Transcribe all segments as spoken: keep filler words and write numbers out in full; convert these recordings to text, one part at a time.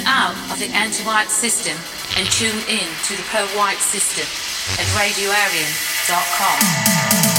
out of the anti-white system and tune in to the pro-white system at radio arian dot com.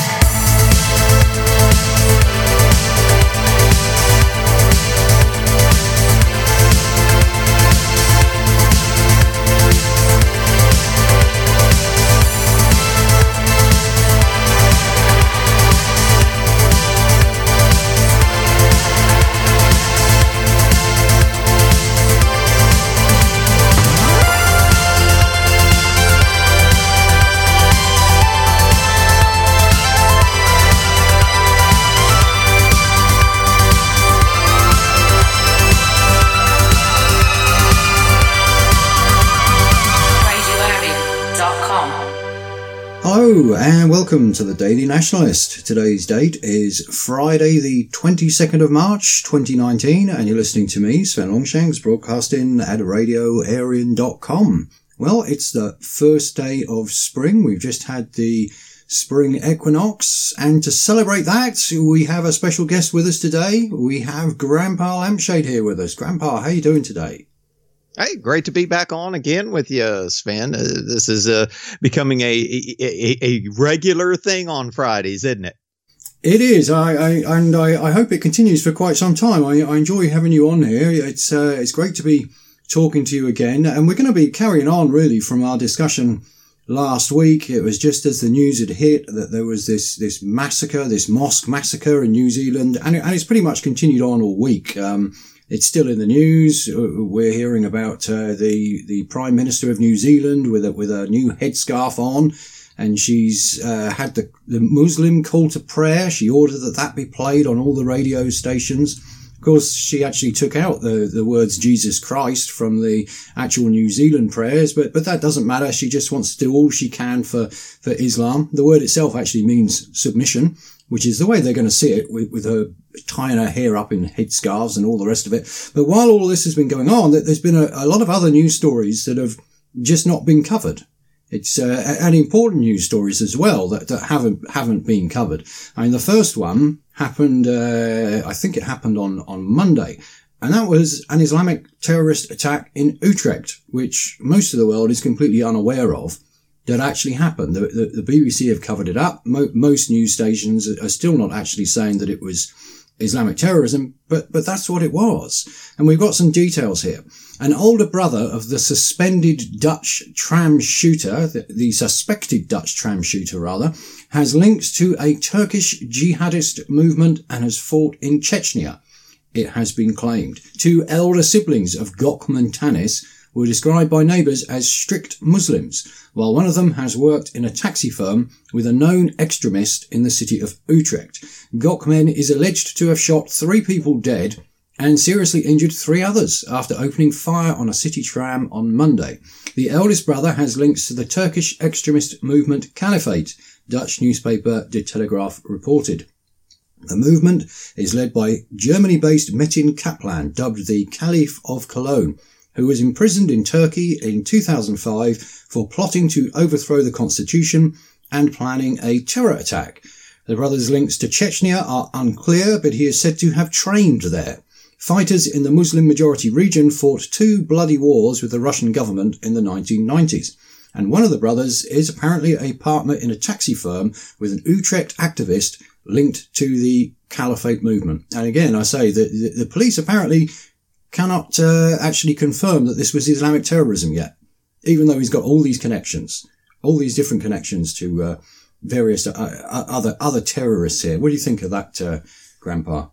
Hello and welcome to the Daily Nationalist. Today's date is Friday the twenty-second of March twenty nineteen and you're listening to me, Sven Longshanks, broadcasting at radio arian dot com. Well, it's the first day of spring. We've just had the spring equinox, and to celebrate that we have a special guest with us today. We have Grandpa Lampshade here with us. Grandpa, how are you doing today? Hey, great to be back on again with you, Sven. Uh, this is uh, becoming a, a a regular thing on Fridays, isn't it? It is, I, I and I, I hope it continues for quite some time. I, I enjoy having you on here. It's uh, it's great to be talking to you again, and we're going to be carrying on really from our discussion last week. It was just as the news had hit that there was this this massacre, this mosque massacre in New Zealand, and, it, and it's pretty much continued on all week. Um, It's still in the news. We're hearing about uh, the the Prime Minister of New Zealand with a with a new headscarf on, and she's uh, had the the Muslim call to prayer. She ordered that that be played on all the radio stations. Of course, she actually took out the the words Jesus Christ from the actual New Zealand prayers, but but that doesn't matter. She just wants to do all she can for for Islam. The word itself actually means submission, which is the way they're going to see it, with, with her tying her hair up in headscarves and all the rest of it. But while all this has been going on, there's been a, a lot of other news stories that have just not been covered. It's uh, and important news stories as well that, that haven't haven't been covered. I mean, the first one happened, uh, I think it happened on, on Monday, and that was an Islamic terrorist attack in Utrecht, which most of the world is completely unaware of. That actually happened. The, the, the B B C have covered it up. Mo, most news stations are still not actually saying that it was Islamic terrorism, but, but that's what it was. And we've got some details here. An older brother of the suspended Dutch tram shooter, the, the suspected Dutch tram shooter rather, has links to a Turkish jihadist movement and has fought in Chechnya, it has been claimed. Two elder siblings of Gökmen Tanis were described by neighbours as strict Muslims, while one of them has worked in a taxi firm with a known extremist in the city of Utrecht. Gökmen is alleged to have shot three people dead and seriously injured three others after opening fire on a city tram on Monday. The eldest brother has links to the Turkish extremist movement Caliphate, Dutch newspaper De Telegraaf reported. The movement is led by Germany-based Metin Kaplan, dubbed the Caliph of Cologne, who was imprisoned in Turkey in two thousand five for plotting to overthrow the constitution and planning a terror attack. The brother's links to Chechnya are unclear, but he is said to have trained there. Fighters in the Muslim-majority region fought two bloody wars with the Russian government in the nineteen nineties, and one of the brothers is apparently a partner in a taxi firm with an Utrecht activist linked to the Caliphate movement. And again, I say that the, the police apparently cannot uh, actually confirm that this was Islamic terrorism yet, even though he's got all these connections, all these different connections to uh, various uh, other other terrorists here. What do you think of that, uh, Grandpa?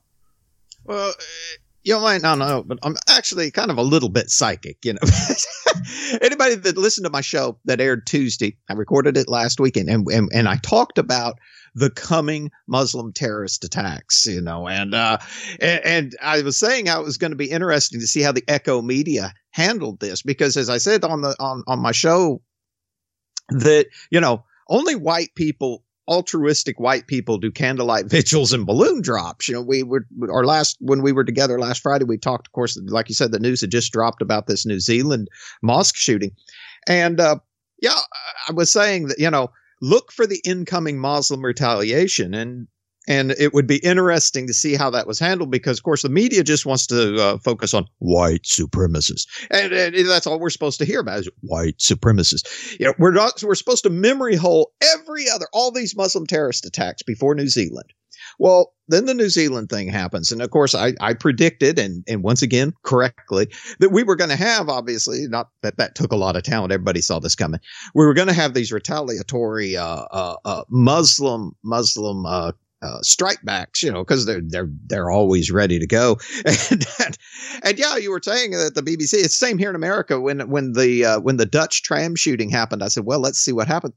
Well, you might not know, but I'm actually kind of a little bit psychic, you know. Anybody that listened to my show that aired Tuesday, I recorded it last weekend, and, and, and I talked about the coming Muslim terrorist attacks, you know, and, uh, and, and I was saying how it was going to be interesting to see how the Echo media handled this, because as I said on the, on, on my show, that, you know, only white people, altruistic white people do candlelight vigils and balloon drops. You know, we were, our last, when we were together last Friday, we talked, of course, like you said, the news had just dropped about this New Zealand mosque shooting. And, uh, yeah, I was saying that, you know, look for the incoming Muslim retaliation. And And it would be interesting to see how that was handled because, of course, the media just wants to uh, focus on white supremacists. And, and that's all we're supposed to hear about is white supremacists. You know, we're not, we're supposed to memory hole every other, all these Muslim terrorist attacks before New Zealand. Well, then the New Zealand thing happens. And of course, I, I predicted, and, and once again, correctly, that we were going to have, obviously, not that that took a lot of talent. Everybody saw this coming. We were going to have these retaliatory uh, uh, uh, Muslim, Muslim uh, uh, strike backs, you know, because they're, they're, they're always ready to go. And, and, and yeah, you were saying that the B B C, it's the same here in America. When, when the, uh, when the Dutch tram shooting happened, I said, well, let's see what happened.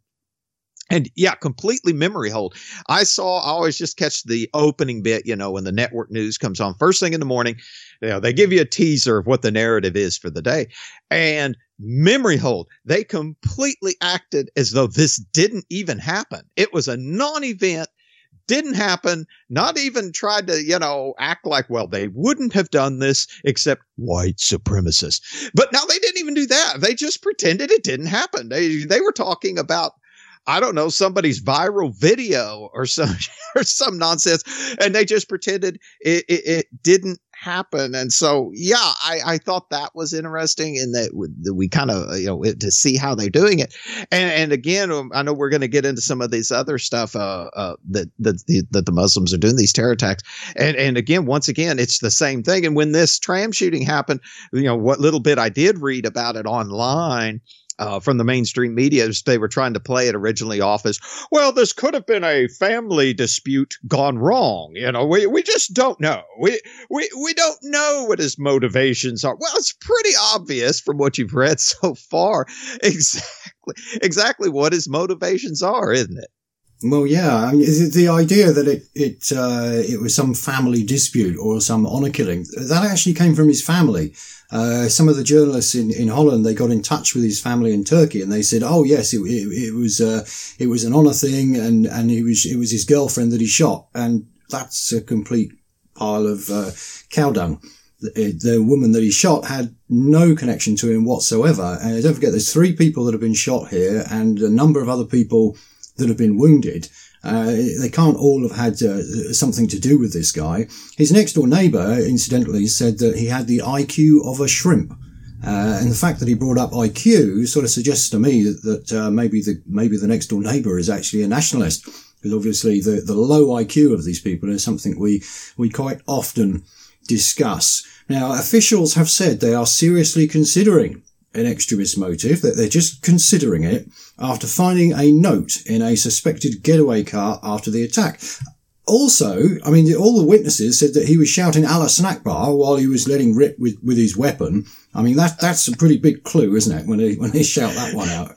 And yeah, completely memory hold. I saw, I always just catch the opening bit, you know, when the network news comes on first thing in the morning, you know, they give you a teaser of what the narrative is for the day and memory hold. They completely acted as though this didn't even happen. It was a non-event, didn't happen, not even tried to, you know, act like, well, they wouldn't have done this except white supremacists. But now they didn't even do that. They just pretended it didn't happen. They, they were talking about, I don't know, somebody's viral video or some or some nonsense, and they just pretended it, it, it didn't happen. And so, yeah, I, I thought that was interesting in that we, we kind of, you know, to see how they're doing it. And, and again, I know we're going to get into some of this other stuff uh, uh, that, that, the, that the Muslims are doing, these terror attacks. And, and again, once again, it's the same thing. And when this tram shooting happened, you know, what little bit I did read about it online, Uh, from the mainstream media, they were trying to play it originally off as, well, this could have been a family dispute gone wrong. You know, we, we just don't know. We, we, we don't know what his motivations are. Well, it's pretty obvious from what you've read so far, exactly, exactly what his motivations are, isn't it? Well, yeah, I mean, the idea that it it uh, it was some family dispute or some honor killing, that actually came from his family. Uh, some of the journalists in, in Holland, they got in touch with his family in Turkey, and they said, "Oh, yes, it it, it was uh, it was an honor thing, and and it was it was his girlfriend that he shot," and that's a complete pile of uh, cow dung. The, the woman that he shot had no connection to him whatsoever, and don't forget, there's three people that have been shot here, and a number of other people that have been wounded. Uh, they can't all have had uh, something to do with this guy. His next door neighbour, incidentally, said that he had the I Q of a shrimp. Uh, and the fact that he brought up I Q sort of suggests to me that, that uh, maybe the maybe the next door neighbour is actually a nationalist. Because obviously the, the low I Q of these people is something we, we quite often discuss. Now, officials have said they are seriously considering an extremist motive, that they're just considering it after finding a note in a suspected getaway car after the attack. Also, I mean, all the witnesses said that he was shouting Allah Snakbar while he was letting rip with, with his weapon. I mean, that that's a pretty big clue, isn't it, when they, when they shout that one out?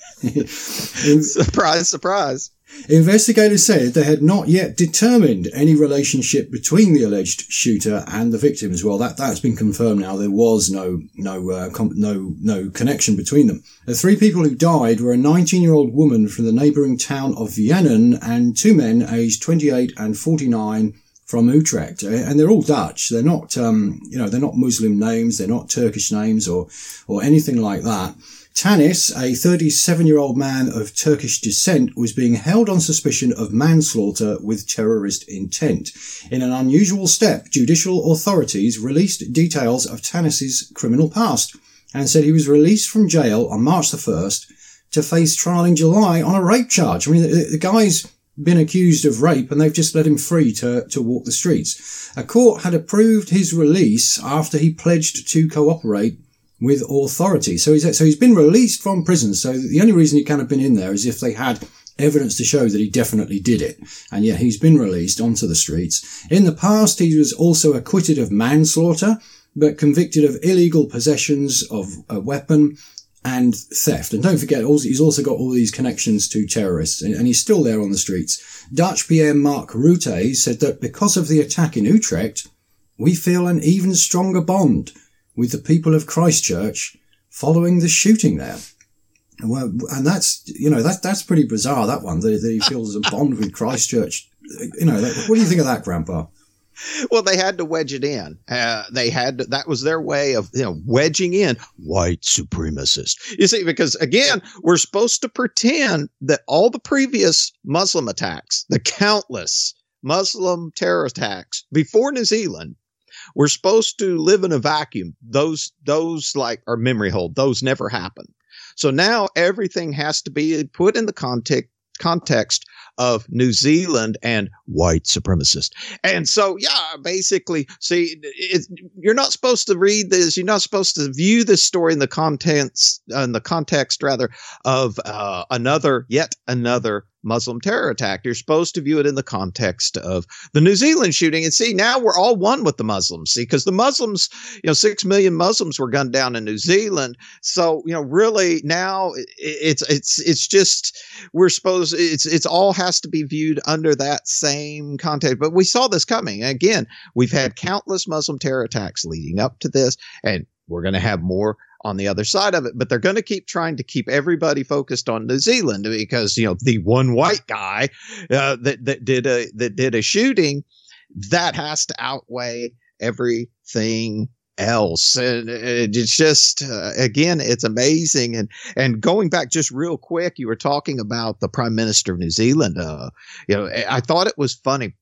Surprise, surprise. Investigators said they had not yet determined any relationship between the alleged shooter and the victims. Well, that, that's been confirmed now. There was no, no, uh, com- no, no connection between them. The three people who died were a nineteen-year-old woman from the neighbouring town of Vianen and two men aged twenty-eight and forty-nine from Utrecht. And they're all Dutch. They're not, um, you know, they're not Muslim names. They're not Turkish names or, or anything like that. Tanis, a thirty-seven-year-old man of Turkish descent, was being held on suspicion of manslaughter with terrorist intent. In an unusual step, judicial authorities released details of Tanis's criminal past and said he was released from jail on March the first to face trial in July on a rape charge. I mean, the, the guy's been accused of rape and they've just let him free to, to walk the streets. A court had approved his release after he pledged to cooperate with authority. So he's, so he's been released from prison. So the only reason he kind of been in there is if they had evidence to show that he definitely did it. And yet he's been released onto the streets. In the past, he was also acquitted of manslaughter, but convicted of illegal possessions of a weapon and theft. And don't forget, also, he's also got all these connections to terrorists, and he's still there on the streets. Dutch P M Mark Rutte said that because of the attack in Utrecht, we feel an even stronger bond with the people of Christchurch following the shooting there. Well, and that's, you know, that, that's pretty bizarre, that one, that, that he feels a bond with Christchurch. You know, what do you think of that, Grandpa? Well, they had to wedge it in. Uh, they had to, that was their way of, you know, wedging in white supremacists. You see, because again, we're supposed to pretend that all the previous Muslim attacks, the countless Muslim terror attacks before New Zealand were supposed to live in a vacuum. Those, those like are memory hold. Those never happen. So now everything has to be put in the context, context of New Zealand and white supremacists. And so, yeah, basically, see, it, you're not supposed to read this. You're not supposed to view this story in the contents, uh, in the context rather of uh, another, yet another Muslim terror attack. You're supposed to view it in the context of the New Zealand shooting. And see, now we're all one with the Muslims. See, because the Muslims, you know, six million Muslims were gunned down in New Zealand. So, you know, really now it's it's it's just we're supposed it's it's all has to be viewed under that same context. But we saw this coming. Again, we've had countless Muslim terror attacks leading up to this, and we're going to have more on the other side of it, but they're going to keep trying to keep everybody focused on New Zealand because, you know, the one white guy uh, that, that did a, that did a shooting that has to outweigh everything else. And it's just, uh, again, it's amazing. And, and going back just real quick, you were talking about the Prime Minister of New Zealand. Uh, you know, I thought it was funny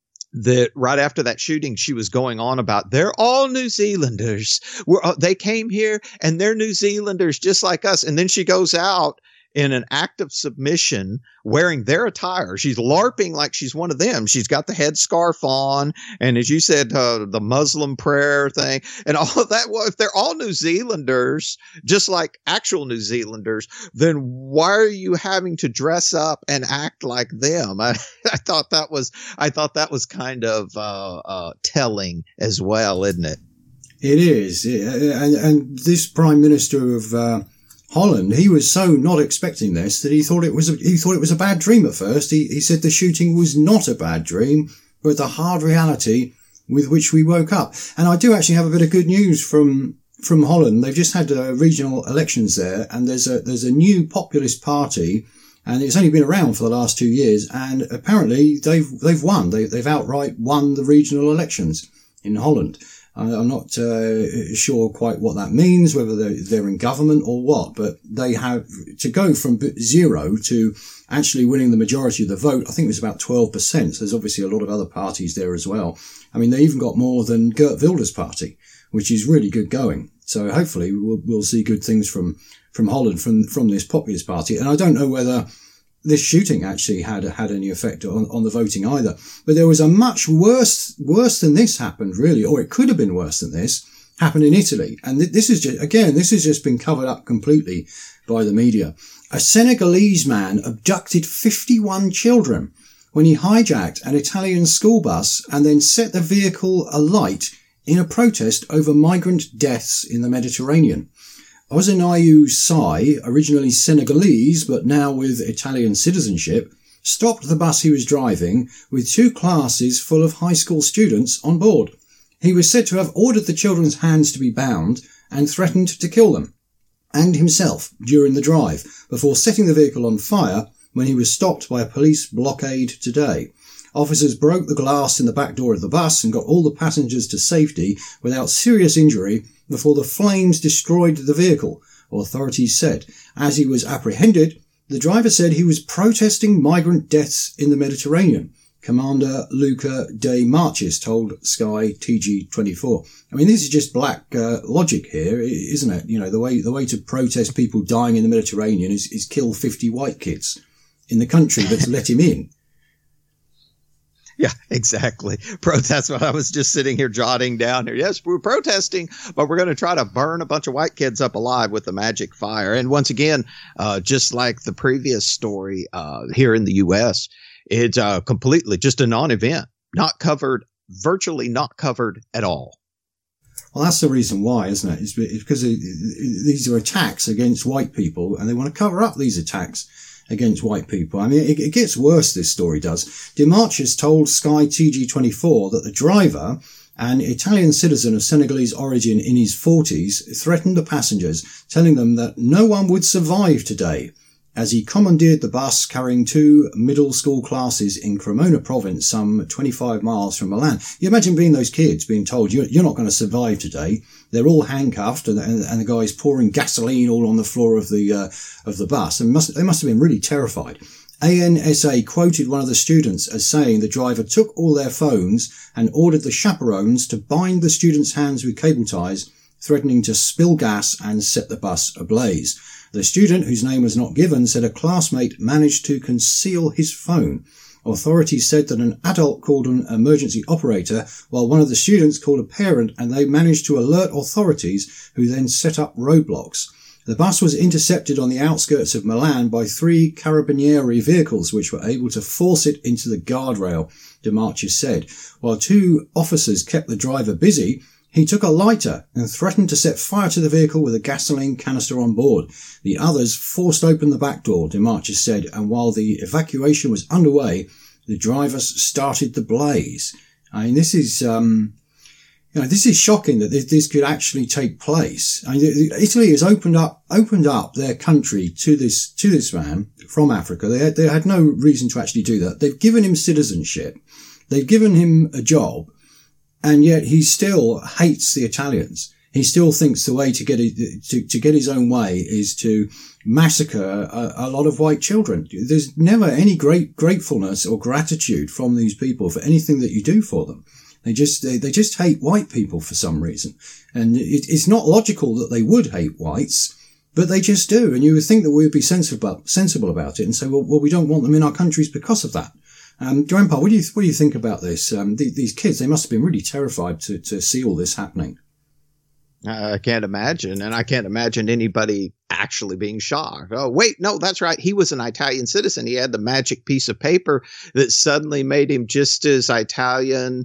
that right after that shooting, she was going on about they're all New Zealanders. We're, uh, they came here and they're New Zealanders just like us. And then she goes out in an act of submission wearing their attire. She's LARPing like she's one of them. She's got the headscarf on. And as you said, uh, the Muslim prayer thing and all of that. Well, if they're all New Zealanders, just like actual New Zealanders, then why are you having to dress up and act like them? I, I thought that was, I thought that was kind of uh, uh, telling as well, isn't it? It is. And, and this Prime Minister of uh Holland, he was so not expecting this that he thought it was a, he thought it was a bad dream at first. He, he said the shooting was not a bad dream, but the hard reality with which we woke up. And I do actually have a bit of good news from from Holland. They've just had uh, regional elections there, and there's a there's a new populist party, and it's only been around for the last two years, and apparently they've they've won. They, they've outright won the regional elections in Holland. I'm not uh, sure quite what that means, whether they're, they're in government or what, but they have to go from zero to actually winning the majority of the vote. I think it was about twelve percent. So there's obviously a lot of other parties there as well. I mean, they even got more than Geert Wilders' party, which is really good going. So hopefully we'll, we'll see good things from, from Holland, from, from this populist party. And I don't know whether this shooting actually had had any effect on, on the voting either. But there was a much worse, worse than this happened really, or it could have been worse than this, happened in Italy. And th- this is just, again, this has just been covered up completely by the media. A Senegalese man abducted fifty-one children when he hijacked an Italian school bus and then set the vehicle alight in a protest over migrant deaths in the Mediterranean. Ozinayu Sai, originally Senegalese but now with Italian citizenship, stopped the bus he was driving with two classes full of high school students on board. He was said to have ordered the children's hands to be bound and threatened to kill them and himself during the drive before setting the vehicle on fire when he was stopped by a police blockade today. Officers broke the glass in the back door of the bus and got all the passengers to safety without serious injury before the flames destroyed the vehicle, authorities said. As he was apprehended, the driver said he was protesting migrant deaths in the Mediterranean. Commander Luca De Marchis told Sky T G twenty-four. I mean, this is just black uh, logic here, isn't it? You know, the way the way to protest people dying in the Mediterranean is, is kill fifty white kids in the country that's let him in. Yeah, exactly. Protest. What I was just sitting here jotting down here. Yes, we're protesting, but we're going to try to burn a bunch of white kids up alive with the magic fire. And once again, uh, just like the previous story uh, here in the U S, it's uh, completely just a non-event, not covered, virtually not covered at all. Well, that's the reason why, isn't it? It's because these are attacks against white people, and they want to cover up these attacks against white people. I mean, it, it gets worse, this story does. DeMarchis told Sky T G twenty-four that the driver, an Italian citizen of Senegalese origin in his forties, threatened the passengers, telling them that no one would survive today, as he commandeered the bus carrying two middle school classes in Cremona province, some twenty-five miles from Milan. You imagine being those kids being told, you're, you're not going to survive today. They're all handcuffed, and, and, and the guy's pouring gasoline all on the floor of the uh, of the bus. And must, they must have been really terrified. A N S A quoted one of the students as saying the driver took all their phones and ordered the chaperones to bind the students' hands with cable ties, threatening to spill gas and set the bus ablaze. The student, whose name was not given, said a classmate managed to conceal his phone. Authorities said that an adult called an emergency operator, while one of the students called a parent, and they managed to alert authorities, who then set up roadblocks. The bus was intercepted on the outskirts of Milan by three Carabinieri vehicles, which were able to force it into the guardrail, De Marchis said. While two officers kept the driver busy, he took a lighter and threatened to set fire to the vehicle with a gasoline canister on board. The others forced open the back door, De Marchis said, and while the evacuation was underway, the drivers started the blaze. I mean, this is... um You know, this is shocking that this could actually take place. I mean, Italy has opened up, opened up their country to this, to this man from Africa. They had, they had no reason to actually do that. They've given him citizenship. They've given him a job, and yet he still hates the Italians. He still thinks the way to get it, to, to get his own way is to massacre a, a lot of white children. There's never any great gratefulness or gratitude from these people for anything that you do for them. They just, they, they just hate white people for some reason. And it, it's not logical that they would hate whites, but they just do. And you would think that we would be sensible, sensible about it and say, well, well, we don't want them in our countries because of that. Um, Grandpa, what do you, what do you think about this? Um, th- these kids, they must have been really terrified to, to see all this happening. I can't imagine. And I can't imagine anybody actually being shocked. Oh, wait, no, that's right. He was an Italian citizen. He had the magic piece of paper that suddenly made him just as Italian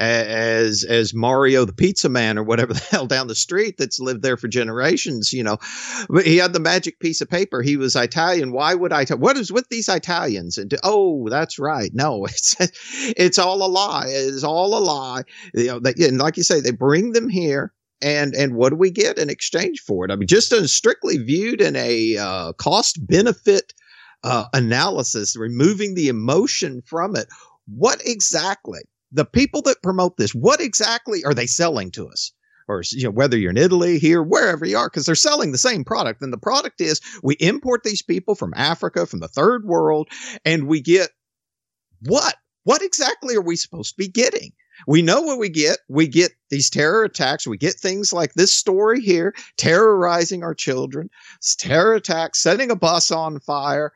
as, as Mario the pizza man or whatever the hell down the street that's lived there for generations, you know. But he had the magic piece of paper. He was Italian. Why would I? T- what is with these Italians? And oh, that's right. No, it's, it's all a lie. It's all a lie. You know, they, and like you say, they bring them here. And and what do we get in exchange for it? I mean, just in strictly viewed in a uh, cost-benefit uh, analysis, removing the emotion from it, what exactly, the people that promote this, what exactly are they selling to us? Or, you know, whether you're in Italy, here, wherever you are, because they're selling the same product. And the product is we import these people from Africa, from the third world, and we get what? What exactly are we supposed to be getting? We know what we get. We get these terror attacks. We get things like this story here, terrorizing our children, terror attacks, setting a bus on fire.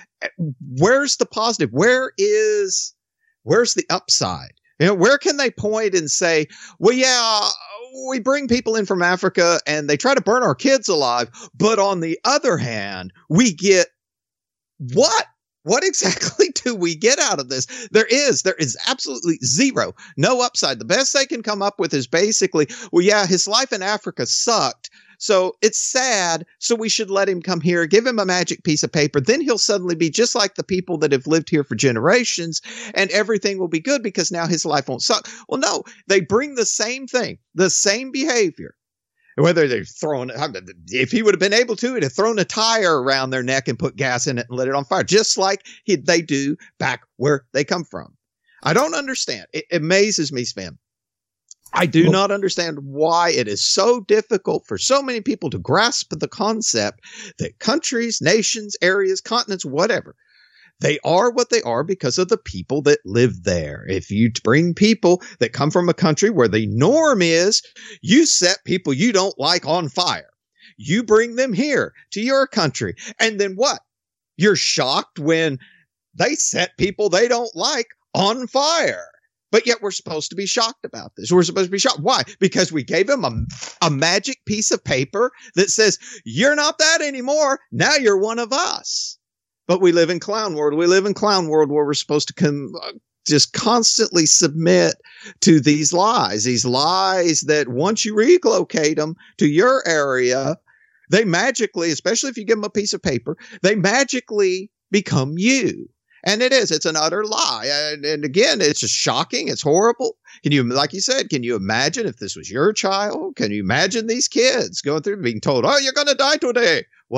Where's the positive? Where is, where's the upside? You know, where can they point and say, well, yeah, we bring people in from Africa and they try to burn our kids alive. But on the other hand, we get what? What exactly do we get out of this? There is, there is absolutely zero, no upside. The best they can come up with is basically, well, yeah, his life in Africa sucked. So it's sad. So we should let him come here, give him a magic piece of paper. Then he'll suddenly be just like the people that have lived here for generations and everything will be good because now his life won't suck. Well, no, they bring the same thing, the same behavior. Whether they're throwing, if he would have been able to, he'd have thrown a tire around their neck and put gas in it and lit it on fire, just like he, they do back where they come from. I don't understand. It amazes me, Sven. I do well, not understand why it is so difficult for so many people to grasp the concept that countries, nations, areas, continents, whatever, they are what they are because of the people that live there. If you bring people that come from a country where the norm is you set people you don't like on fire, you bring them here to your country. And then what? You're shocked when they set people they don't like on fire. But yet we're supposed to be shocked about this. We're supposed to be shocked. Why? Because we gave them a, a magic piece of paper that says, you're not that anymore. Now you're one of us. But we live in clown world. We live in clown world where we're supposed to com- just constantly submit to these lies, these lies that once you relocate them to your area, they magically, especially if you give them a piece of paper, they magically become you. And it is, it's an utter lie. And, and again, it's just shocking. It's horrible. Can you, like you said, can you imagine if this was your child? Can you imagine these kids going through being told, oh, you're going to die today? What?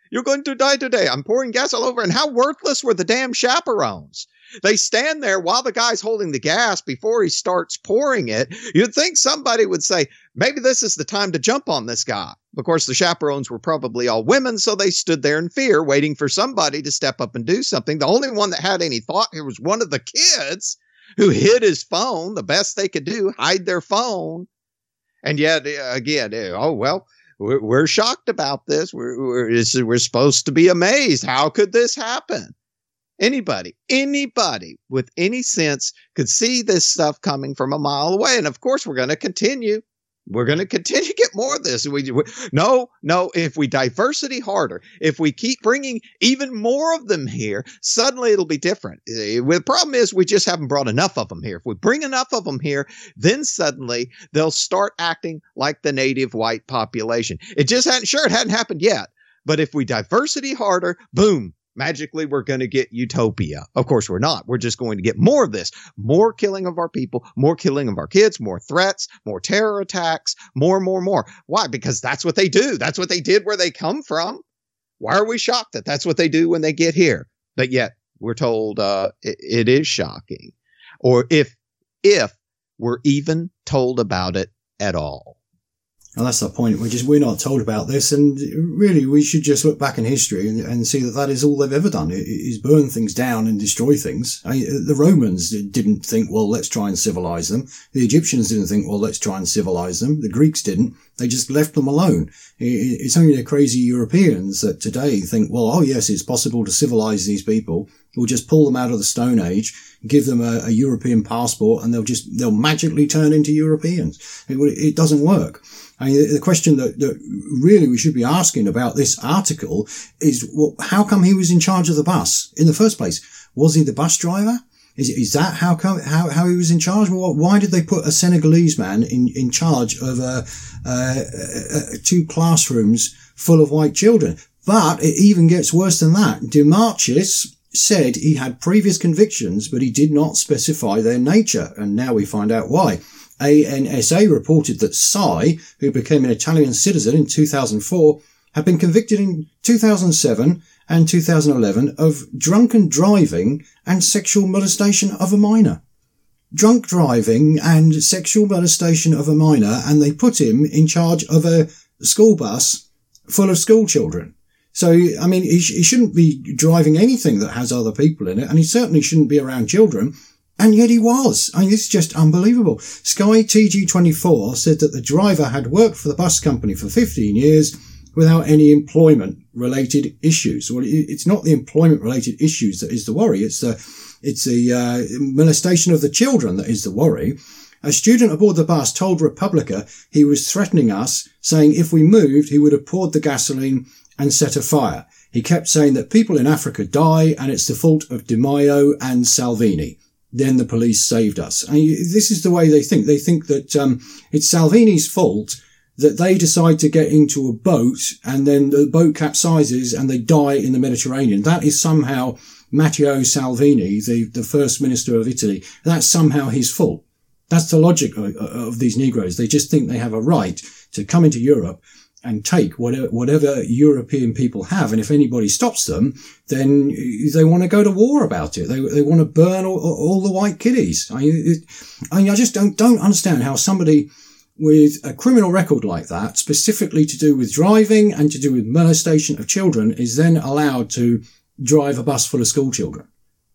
You're going to die today. I'm pouring gas all over. And how worthless were the damn chaperones? They stand there while the guy's holding the gas before he starts pouring it. You'd think somebody would say, maybe this is the time to jump on this guy. Of course, the chaperones were probably all women, so they stood there in fear, waiting for somebody to step up and do something. The only one that had any thought here was one of the kids who hid his phone. The best they could do, hide their phone. And yet, again, oh, well, we're, we're shocked about this. We're, we're, we're supposed to be amazed. How could this happen? Anybody, anybody with any sense could see this stuff coming from a mile away. And of course, we're going to continue. We're going to continue to get more of this. We, we, no, no, if we diversity harder, if we keep bringing even more of them here, suddenly it'll be different. The problem is we just haven't brought enough of them here. If we bring enough of them here, then suddenly they'll start acting like the native white population. It just hadn't, sure, it hadn't happened yet. But if we diversity harder, boom. Magically, we're going to get utopia. Of course, we're not. We're just going to get more of this, more killing of our people, more killing of our kids, more threats, more terror attacks, more, more, more. Why? Because that's what they do. That's what they did where they come from. Why are we shocked that that's what they do when they get here? But yet we're told uh, it, it is shocking. Or if, if we're even told about it at all. And that's the point. We're just, we're not told about this. And really, we should just look back in history and, and see that that is all they've ever done is burn things down and destroy things. I mean, the Romans didn't think, well, let's try and civilize them. The Egyptians didn't think, well, let's try and civilize them. The Greeks didn't. They just left them alone. It's only the crazy Europeans that today think, well, oh yes, it's possible to civilize these people. We'll just pull them out of the Stone Age, give them a, a European passport, and they'll just, they'll magically turn into Europeans. It, it doesn't work. I mean, the question that, that really we should be asking about this article is, well, how come he was in charge of the bus in the first place? Was he the bus driver? Is, is that how come, how, how he was in charge? Well, why did they put a Senegalese man in, in charge of, uh, uh, uh, two classrooms full of white children? But it even gets worse than that. DeMarchis said he had previous convictions, but he did not specify their nature. And now we find out why. A N S A reported that Sai, who became an Italian citizen in two thousand four, had been convicted in two thousand seven and two thousand eleven of drunken driving and sexual molestation of a minor. Drunk driving and sexual molestation of a minor, and they put him in charge of a school bus full of school children. So, I mean, he, sh- he shouldn't be driving anything that has other people in it, and he certainly shouldn't be around children. And yet he was. I mean, this is just unbelievable. Sky T G twenty-four said that the driver had worked for the bus company for fifteen years without any employment-related issues. Well, it's not the employment-related issues that is the worry. It's the, it's the uh, molestation of the children that is the worry. A student aboard the bus told Republica he was threatening us, saying if we moved, he would have poured the gasoline and set a fire. He kept saying that people in Africa die and it's the fault of Di Maio and Salvini. Then the police saved us. I mean, this is the way they think. They think that um, it's Salvini's fault that they decide to get into a boat and then the boat capsizes and they die in the Mediterranean. That is somehow Matteo Salvini, the, the first minister of Italy. That's somehow his fault. That's the logic of, of these Negroes. They just think they have a right to come into Europe and take whatever, whatever European people have. And if anybody stops them, then they want to go to war about it. They, they want to burn all, all the white kiddies. I mean, it, I mean, I just don't, don't understand how somebody with a criminal record like that, specifically to do with driving and to do with molestation of children, is then allowed to drive a bus full of school children.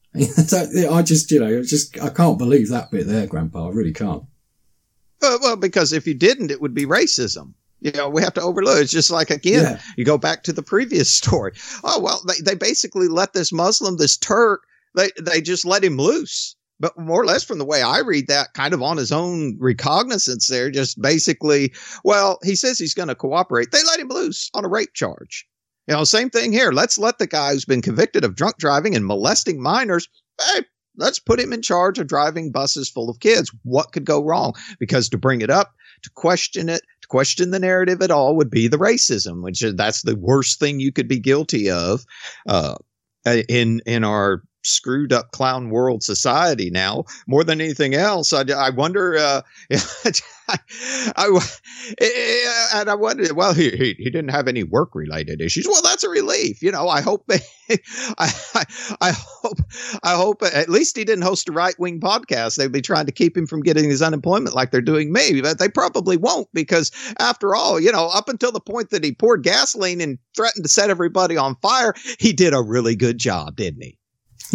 I just, you know, just, I can't believe that bit there, Grandpa. I really can't. Uh, well, because if you didn't, it would be racism. You know, we have to overlook. It's just like, again, yeah. You go back to the previous story. Oh, well, they, they basically let this Muslim, this Turk, they, they just let him loose. But more or less from the way I read that, kind of on his own recognizance there, just basically, well, he says he's going to cooperate. They let him loose on a rape charge. You know, same thing here. Let's let the guy who's been convicted of drunk driving and molesting minors, hey, let's put him in charge of driving buses full of kids. What could go wrong? Because to bring it up, to question it, to question the narrative at all would be the racism, which is, that's the worst thing you could be guilty of uh, in in our screwed up clown world society now more than anything else. I, I wonder, uh, I, I, and I wondered, well, he, he, he didn't have any work related issues. Well, that's a relief. You know, I hope, they, I, I, I hope, I hope at least he didn't host a right wing podcast. They'd be trying to keep him from getting his unemployment like they're doing me, but they probably won't, because after all, you know, up until the point that he poured gasoline and threatened to set everybody on fire, he did a really good job, didn't he?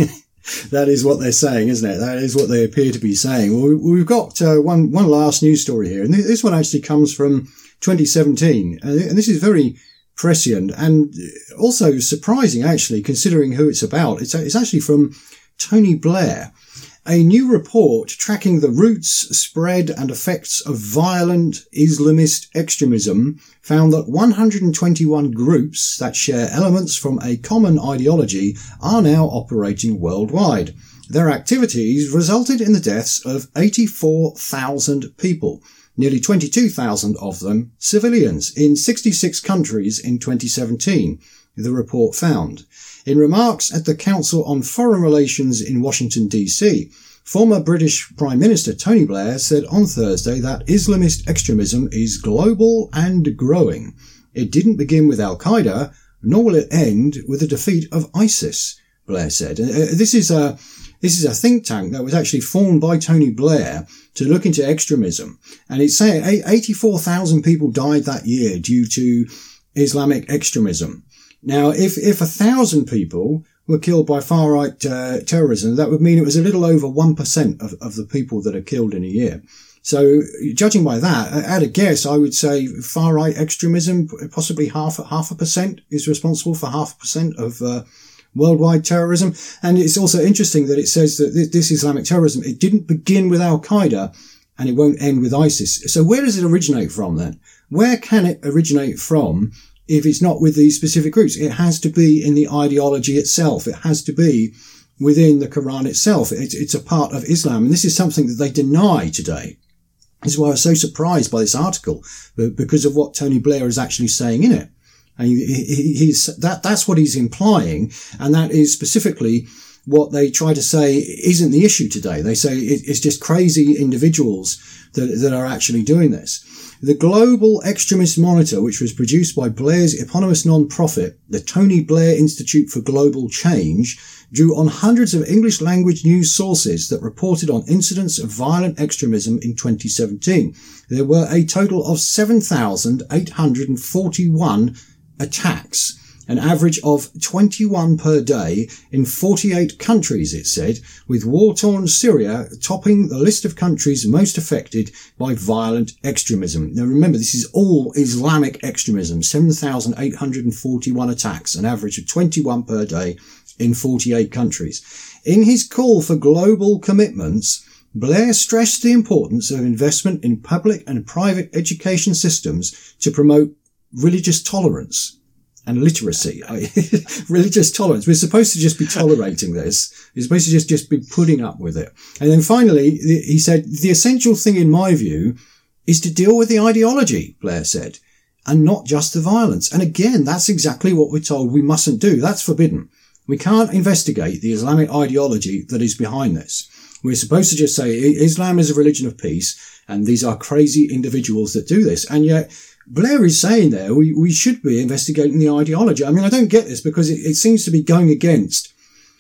That is what they're saying, isn't it? That is what they appear to be saying. Well, we've got uh, one one last news story here, and this one actually comes from twenty seventeen, and this is very prescient and also surprising, actually, considering who it's about. It's, it's actually from Tony Blair. A new report tracking the roots, spread and effects of violent Islamist extremism found that one hundred twenty-one groups that share elements from a common ideology are now operating worldwide. Their activities resulted in the deaths of eighty-four thousand people, nearly twenty-two thousand of them civilians, in sixty-six countries in twenty seventeen, the report found. In remarks at the Council on Foreign Relations in Washington, D C, former British Prime Minister Tony Blair said on Thursday that Islamist extremism is global and growing. It didn't begin with Al-Qaeda, nor will it end with the defeat of ISIS, Blair said. Uh, this is a this is a think tank that was actually formed by Tony Blair to look into extremism. And it's saying eighty-four thousand people died that year due to Islamic extremism. Now, if, if a thousand people were killed by far-right uh, terrorism, that would mean it was a little over one percent of, of the people that are killed in a year. So, judging by that, at a guess, I would say far-right extremism, possibly half, half a percent is responsible for half a percent of uh, worldwide terrorism. And it's also interesting that it says that this, this Islamic terrorism, it didn't begin with Al-Qaeda and it won't end with ISIS. So where does it originate from then? Where can it originate from? If it's not with these specific groups, it has to be in the ideology itself. It has to be within the Quran itself. It's, it's a part of Islam. And this is something that they deny today. This is why I was so surprised by this article, because of what Tony Blair is actually saying in it. And he, he, he's, that, that's what he's implying. And that is specifically what they try to say isn't the issue today. They say it, it's just crazy individuals that, that are actually doing this. The Global Extremist Monitor, which was produced by Blair's eponymous non-profit, the Tony Blair Institute for Global Change, drew on hundreds of English language news sources that reported on incidents of violent extremism in twenty seventeen. There were a total of seven thousand eight hundred forty-one attacks, an average of twenty-one per day in forty-eight countries, it said, with war-torn Syria topping the list of countries most affected by violent extremism. Now remember, this is all Islamic extremism, seven thousand eight hundred forty-one attacks, an average of twenty-one per day in forty-eight countries. In his call for global commitments, Blair stressed the importance of investment in public and private education systems to promote religious tolerance and literacy. Religious tolerance. We're supposed to just be tolerating this. We're supposed to just, just be putting up with it. And then finally, he said, the essential thing in my view is to deal with the ideology, Blair said, and not just the violence. And again, that's exactly what we're told we mustn't do. That's forbidden. We can't investigate the Islamic ideology that is behind this. We're supposed to just say Islam is a religion of peace, and these are crazy individuals that do this. And yet, Blair is saying there we, we should be investigating the ideology. I mean, I don't get this because it, it seems to be going against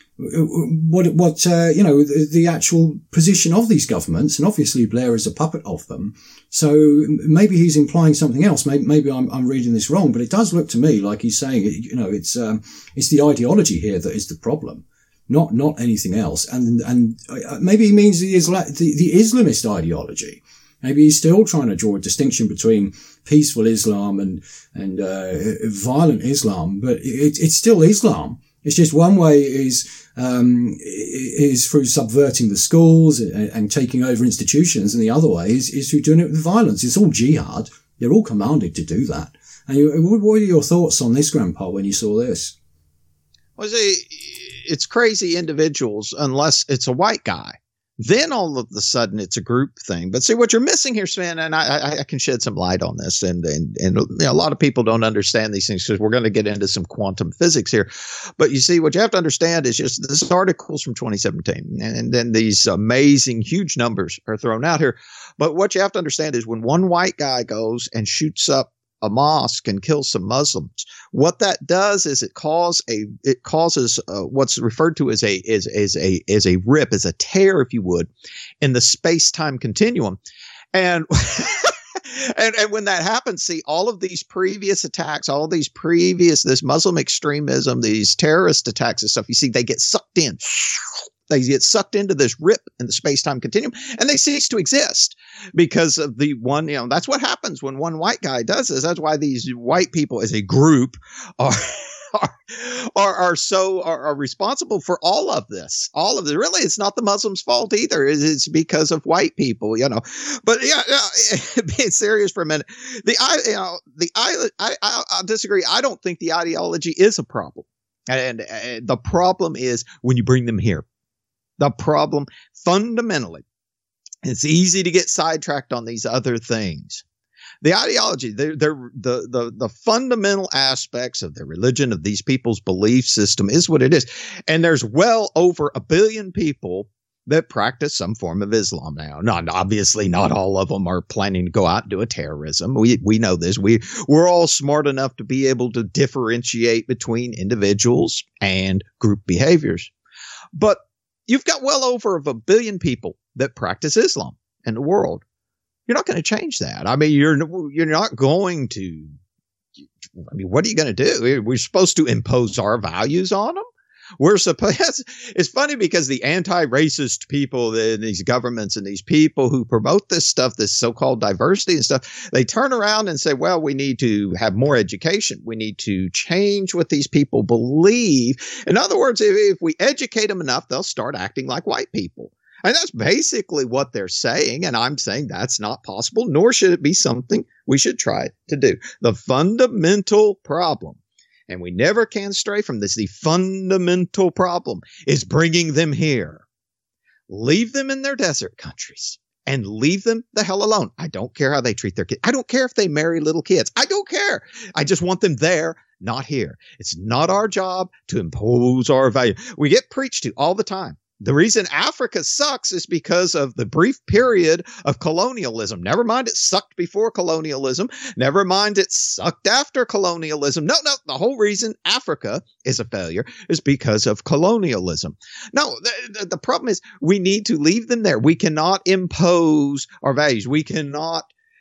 what, what uh, you know, the, the actual position of these governments. And obviously Blair is a puppet of them. So maybe he's implying something else. Maybe, maybe I'm, I'm reading this wrong, but it does look to me like he's saying, you know, it's, um, it's the ideology here that is the problem, not, not anything else. And, and maybe he means the, Isla- the, the Islamist ideology. Maybe he's still trying to draw a distinction between peaceful Islam and, and, uh, violent Islam, but it, it's still Islam. It's just one way is, um, is through subverting the schools and, and taking over institutions, and the other way is, is through doing it with violence. It's all jihad. They're all commanded to do that. And you, what are your thoughts on this, Grandpa, when you saw this? Well, see, it's crazy individuals unless it's a white guy. then all of a sudden it's a group thing. But see what you're missing here, Sven, and I, I, I can shed some light on this. And and, and you know, a lot of people don't understand these things because we're going to get into some quantum physics here. But you see, what you have to understand is just this article's from twenty seventeen, and then these amazing, huge numbers are thrown out here. But what you have to understand is when one white guy goes and shoots up a mosque and kills some Muslims, what that does is it cause a it causes uh, what's referred to as a is is a is a rip, as a tear, if you would, in the space-time continuum, and. And, and when that happens, see, all of these previous attacks, all of these previous, this Muslim extremism, these terrorist attacks and stuff, you see, they get sucked in. They get sucked into this rip in the space-time continuum, and they cease to exist because of the one, you know, that's what happens when one white guy does this. That's why these white people as a group are are are, are so are, are responsible for all of this. All of it. Really, it's not the Muslims' fault either. It's because of white people, you know. But yeah, yeah being serious for a minute, the I you know the I I I disagree. I don't think the ideology is a problem, and, and the problem is when you bring them here. The problem fundamentally, it's easy to get sidetracked on these other things. The ideology, they're, they're, the, the, the fundamental aspects of their religion, of these people's belief system is what it is. And there's well over a billion people that practice some form of Islam now. Not obviously not all of them are planning to go out and do a terrorism. We we know this. We we're all smart enough to be able to differentiate between individuals and group behaviors. But you've got well over a billion people that practice Islam in the world. You're not going to change that. I mean, you're you're not going to. I mean, what are you going to do? We're supposed to impose our values on them. We're supposed. It's funny because the anti-racist people, the, these governments, and these people who promote this stuff, this so-called diversity and stuff, they turn around and say, "Well, we need to have more education. We need to change what these people believe." In other words, if, if we educate them enough, they'll start acting like white people. And that's basically what they're saying. And I'm saying that's not possible, nor should it be something we should try to do. The fundamental problem, and we never can stray from this, the fundamental problem is bringing them here. Leave them in their desert countries and leave them the hell alone. I don't care how they treat their kids. I don't care if they marry little kids. I don't care. I just want them there, not here. It's not our job to impose our value. We get preached to all the time. The reason Africa sucks is because of the brief period of colonialism. Never mind it sucked before colonialism. Never mind it sucked after colonialism. No, no, the whole reason Africa is a failure is because of colonialism. No, the, the, the problem is we need to leave them there. We cannot impose our values. We cannot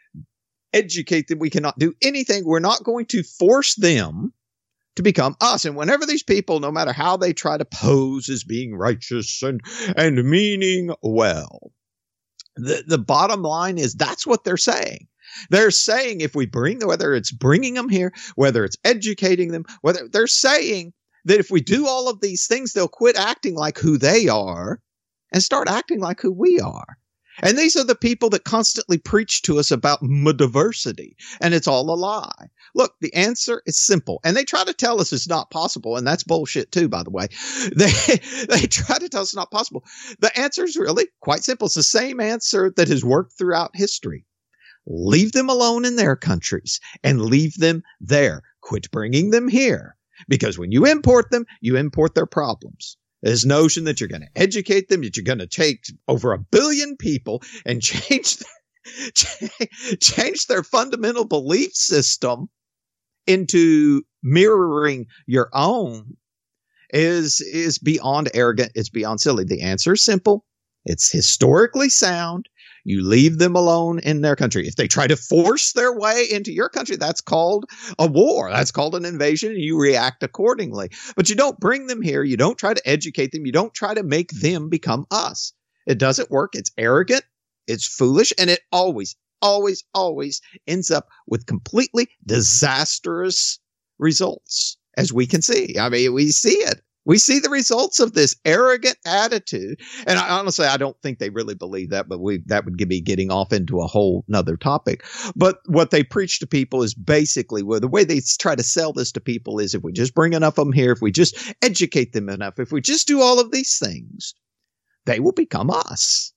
educate them. We cannot do anything. We're not going to force them to become us. And whenever these people, no matter how they try to pose as being righteous and, and meaning well, the, the bottom line is that's what they're saying. They're saying if we bring, whether it's bringing them here, whether it's educating them, whether they're saying that if we do all of these things, they'll quit acting like who they are and start acting like who we are. And these are the people that constantly preach to us about diversity, and it's all a lie. Look, the answer is simple, and they try to tell us it's not possible, and that's bullshit too, by the way. They they try to tell us it's not possible. The answer is really quite simple. It's the same answer that has worked throughout history. Leave them alone in their countries and leave them there. Quit bringing them here, because when you import them, you import their problems. This notion that you're going to educate them, that you're going to take over a billion people and change their, change their fundamental belief system into mirroring your own is, is beyond arrogant. It's beyond silly. The answer is simple. It's historically sound. You leave them alone in their country. If they try to force their way into your country, that's called a war. That's called an invasion, and you react accordingly. But you don't bring them here. You don't try to educate them. You don't try to make them become us. It doesn't work. It's arrogant. It's foolish. And it always, always, always ends up with completely disastrous results, as we can see. I mean, we see it. We see the results of this arrogant attitude. And I, honestly, I don't think they really believe that, but we that would be getting off into a whole nother topic. But what they preach to people is basically, well, the way they try to sell this to people is if we just bring enough of them here, if we just educate them enough, if we just do all of these things, they will become us.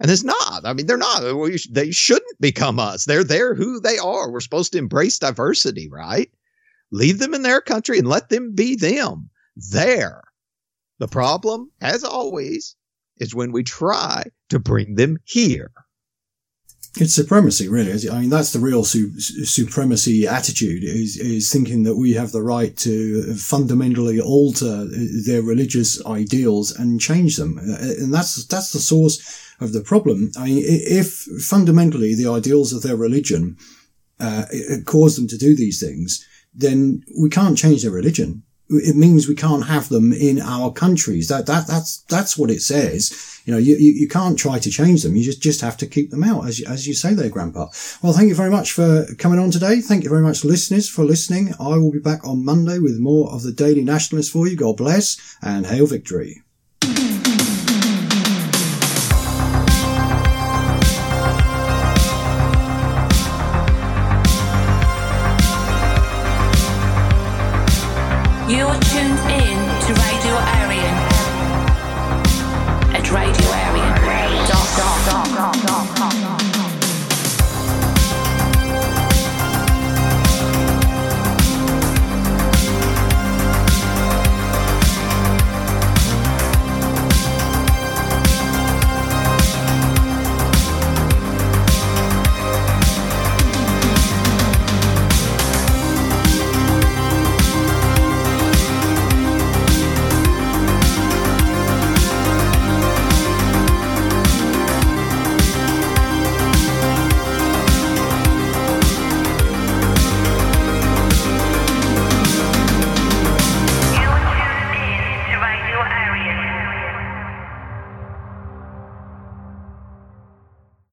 And it's not. I mean, they're not. They shouldn't become us. They're they're who they are. We're supposed to embrace diversity, right? Leave them in their country and let them be them there. The problem, as always, is when we try to bring them here. It's supremacy, really. I mean, that's the real su- supremacy attitude, is, is thinking that we have the right to fundamentally alter their religious ideals and change them. And that's, that's the source of the problem. I mean, if fundamentally the ideals of their religion, uh, cause them to do these things, then we can't change their religion. It means we can't have them in our countries. That, that, that's, that's what it says. You know, you, you, you can't try to change them. You just, just have to keep them out, as you, as you say there, Grandpa. Well, thank you very much for coming on today. Thank you very much, listeners, for listening. I will be back on Monday with more of the Daily Nationalist for you. God bless and hail victory. You're tuned in to Radio Aryan at radio aryan dot com.